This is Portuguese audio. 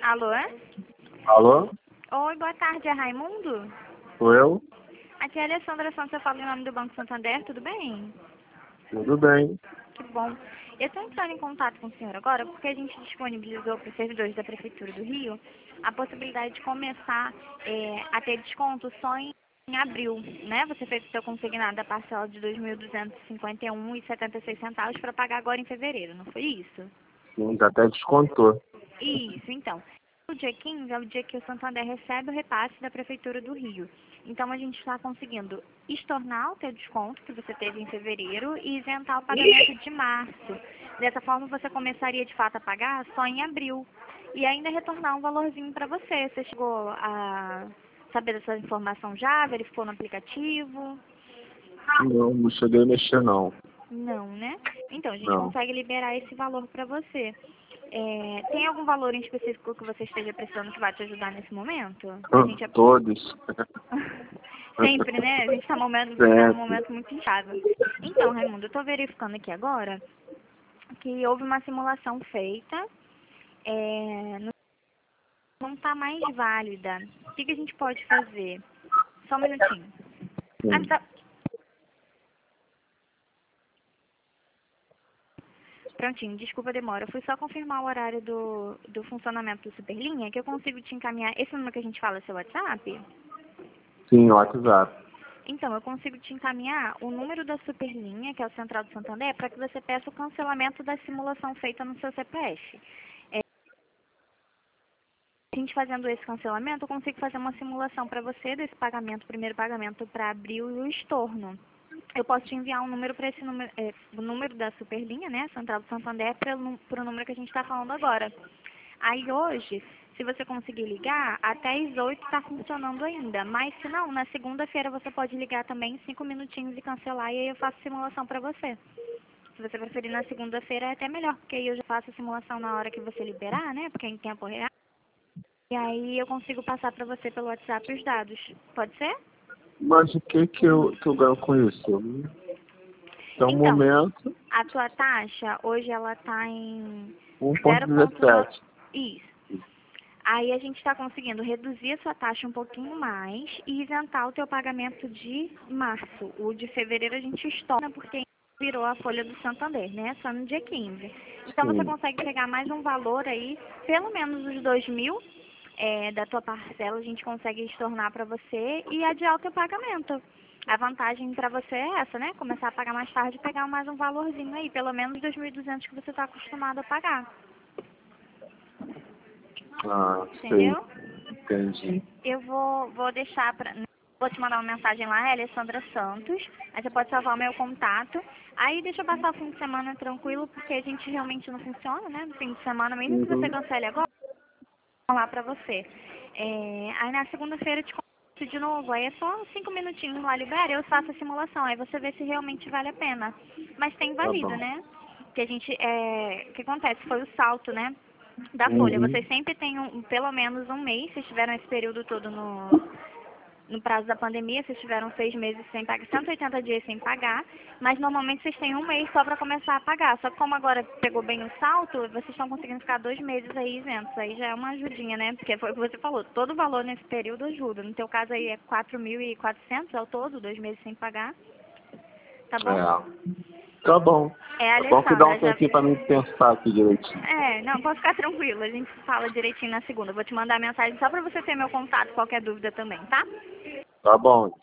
Alô? Alô? Oi, boa tarde, é Raimundo? Sou eu? Aqui é a Alessandra Santos, eu falo em nome do Banco Santander, tudo bem? Tudo bem. Que bom. Eu estou entrando em contato com o senhor agora porque a gente disponibilizou para os servidores da Prefeitura do Rio a possibilidade de começar a ter desconto só em abril, né? Você fez o seu consignado da parcela de R$ 2.251,76 para pagar agora em fevereiro, não foi isso? Sim, já até descontou. Isso, então. O dia 15 é o dia que o Santander recebe o repasse da Prefeitura do Rio. Então, a gente está conseguindo estornar o teu desconto que você teve em fevereiro e isentar o pagamento de março. Dessa forma, você começaria, de fato, a pagar só em abril. E ainda retornar um valorzinho para você. Você chegou a saber dessa informação já? Verificou no aplicativo? Não cheguei a mexer, não. Não, né? Então, a gente Não. consegue liberar esse valor para você. Tem algum valor em específico que você esteja precisando que vai te ajudar nesse momento? A gente Todos. Sempre, né? A gente está num Sempre. momento muito inchado. Então, Raimundo, eu estou verificando aqui agora que houve uma simulação feita, não está mais válida. O que a gente pode fazer? Só um minutinho. Sim. Tá. Prontinho, desculpa a demora. Eu fui só confirmar o horário do funcionamento do Superlinha, que eu consigo te encaminhar. Esse número que a gente fala é seu WhatsApp? Sim, o WhatsApp. Então, eu consigo te encaminhar o número da Superlinha, que é o Central do Santander, para que você peça o cancelamento da simulação feita no seu CPF. A gente fazendo esse cancelamento, eu consigo fazer uma simulação para você desse pagamento, primeiro pagamento para abril e o estorno. Eu posso te enviar um número para esse número, o número da Superlinha, né, Central do Santander, para o número que a gente está falando agora. Aí hoje, se você conseguir ligar, até às 8 está funcionando ainda. Mas se não, na segunda-feira você pode ligar também 5 minutinhos e cancelar e aí eu faço a simulação para você. Se você preferir na segunda-feira é até melhor, porque aí eu já faço a simulação na hora que você liberar, né, porque é em tempo real. E aí eu consigo passar para você pelo WhatsApp os dados. Pode ser? Mas o que eu ganho com isso? Até o Então, momento, a tua taxa hoje ela está em 0,9. 1,17. Isso. Aí a gente está conseguindo reduzir a sua taxa um pouquinho mais e isentar o teu pagamento de março. O de fevereiro a gente estorna porque virou a folha do Santander, né? Só no dia 15. Então você Sim. consegue pegar mais um valor aí, pelo menos os 2.000 da tua parcela, a gente consegue estornar para você e adiar o teu pagamento. A vantagem para você é essa, né? Começar a pagar mais tarde e pegar mais um valorzinho aí, pelo menos 2.200 que você está acostumado a pagar. Ah, sei. Entendeu? Entendi. Eu vou deixar vou te mandar uma mensagem lá, é Alessandra Santos. Aí você pode salvar o meu contato. Aí deixa eu passar o fim de semana tranquilo, porque a gente realmente não funciona, né? No fim de semana, mesmo que você Uhum. cancele agora, vou lá pra você. Aí na segunda-feira eu te conto de novo. Aí é só 5 minutinhos lá, libera, eu faço a simulação. Aí você vê se realmente vale a pena. Mas tem Tá valido, bom. né? Que a gente, o que acontece? Foi o salto, né? Da folha. Uhum. Vocês sempre têm pelo menos um mês, vocês tiveram esse período todo no prazo da pandemia, vocês tiveram 6 meses sem pagar, 180 dias sem pagar, mas normalmente vocês têm um mês só para começar a pagar. Só que como agora pegou bem o salto, vocês estão conseguindo ficar 2 meses aí isentos. Aí já é uma ajudinha, né? Porque foi o que você falou, todo valor nesse período ajuda. No teu caso aí é 4.400 ao todo, 2 meses sem pagar. Tá bom? É. Tá bom. É, É bom que dá um Alessandra, já... tempinho pra mim pensar aqui direitinho. Não, pode ficar tranquilo, a gente fala direitinho na segunda. Eu vou te mandar mensagem só para você ter meu contato, qualquer dúvida também, tá? Tá bom.